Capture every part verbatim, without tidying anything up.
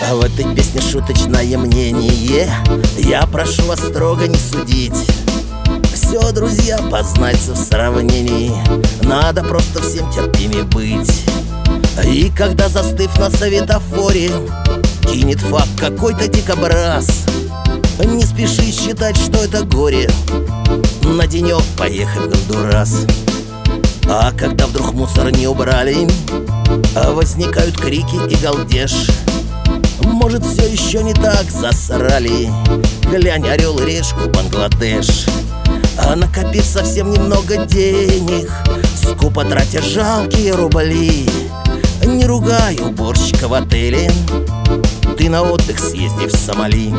А в этой песне шуточное мнение. Я прошу вас строго не судить. Все, друзья, познается в сравнении. Надо просто всем терпимее быть. И когда, застыв на светофоре, кинет факт какой-то дикобраз, не спеши считать, что это горе, на денек поехать в Гондурас. А когда вдруг мусор не убрали, возникают крики и галдеж. Может, все еще не так засрали? Глянь, орел и решку, Бангладеш. А накопив совсем немного денег, скупо тратя жалкие рубли, не ругай уборщика в отеле, ты на отдых съезди в Сомали.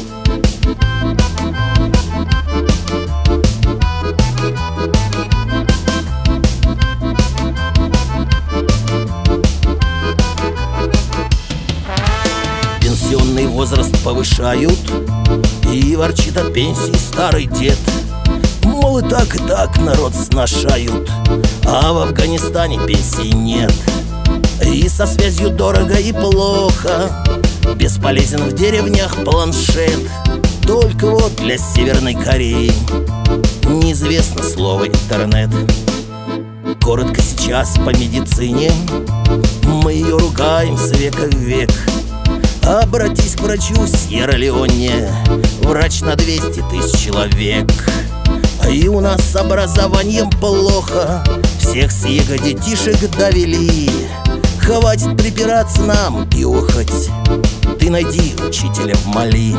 Пенсионный возраст повышают, и ворчит от пенсии старый дед. Мол, и так, и так народ сношают, а в Афганистане пенсии нет. И со связью дорого и плохо, бесполезен в деревнях планшет. Только вот для Северной Кореи неизвестно слово интернет. Коротко сейчас по медицине, мы ее ругаем с века в век. Обратись к врачу в Сьерра-Леоне, врач на двести тысяч человек. И у нас с образованием плохо, всех с его детишек довели. Хватит припираться нам и охоть, ты найди учителя в Мали.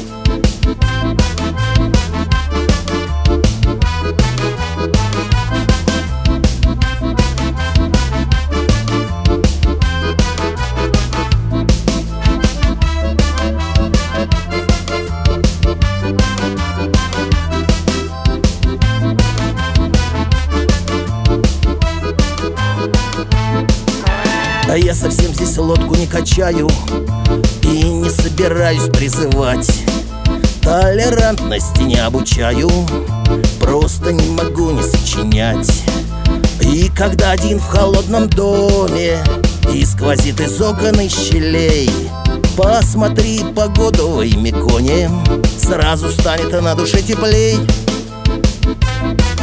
А я совсем здесь лодку не качаю и не собираюсь призывать. Толерантности не обучаю, просто не могу не сочинять. И когда один в холодном доме и сквозит из окон и щелей, посмотри погоду в Оймеконе, сразу станет на душе теплей.